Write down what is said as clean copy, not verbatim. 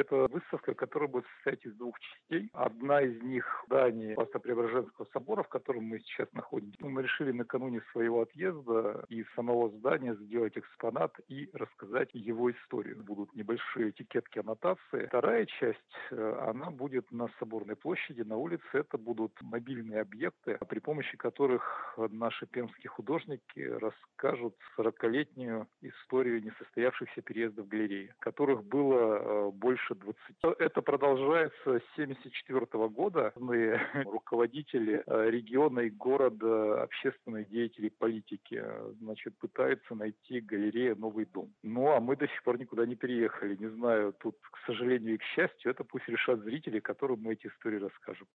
Это выставка, которая будет состоять из двух частей. Одна из них – здание Спасо-Преображенского собора, в котором мы сейчас находимся. Мы решили накануне своего отъезда из самого здания сделать экспонат и рассказать его историю. Будут небольшие этикетки, аннотации. Вторая часть, она будет на Соборной площади, на улице. Это будут мобильные объекты, при помощи которых наши пермские художники расскажут 40-летнюю историю несостоявшихся переездов галереи, которых было больше 20. Это продолжается с 1974 года. Мы, руководители региона и города, общественные деятели, политики, пытаются найти галерее новый дом. Ну, а мы до сих пор никуда не переехали. Не знаю, тут, к сожалению и к счастью, это пусть решат зрители, которым мы эти истории расскажем.